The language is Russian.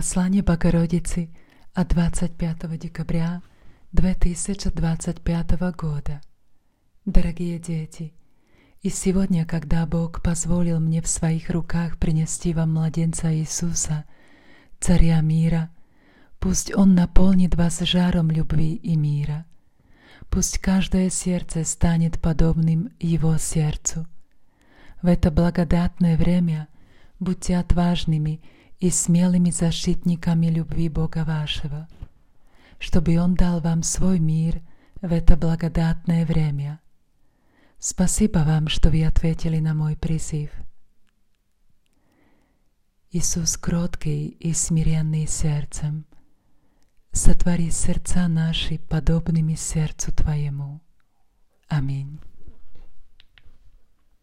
Послание Богородицы от 25 декабря 2025 года. Дорогие дети, и сегодня, когда Бог позволил мне в своих руках принести вам младенца Иисуса, Царя мира, пусть Он наполнит вас жаром любви и мира. Пусть каждое сердце станет подобным Его сердцу. В это благодатное время будьте отважными и смелыми защитниками любви Бога вашего, чтобы Он дал вам свой мир в это благодатное время. Спасибо вам, что вы ответили на мой призыв. Иисус кроткий и смиренный сердцем, сотвори сердца наши подобными сердцу Твоему. Аминь.